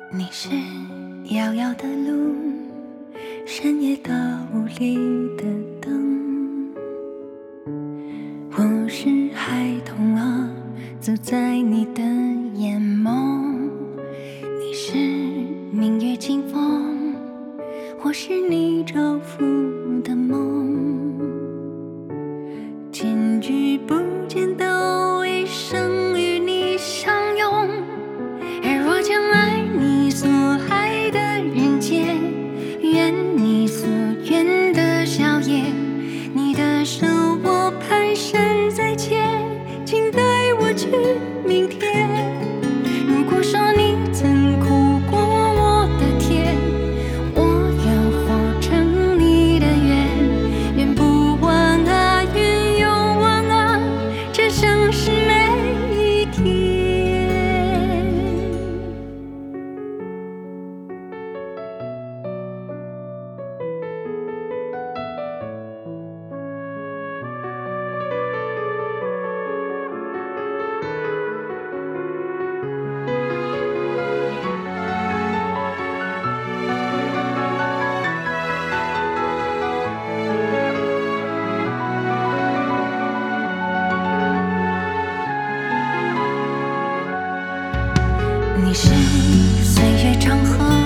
你是遥遥的路，深夜到屋里的灯。我是孩童啊，走在你的眼眸。你是明月清风，或是你照拂的梦。千句不见都一生与你相拥，而我将爱你所爱的人间，愿你所愿的笑颜。你的手我蹒跚在牵，请带我去明天。如果说你曾苦过我的甜，我愿活成你的愿。愿不完啊，愿永完啊，这生是每一天。你是岁月长河，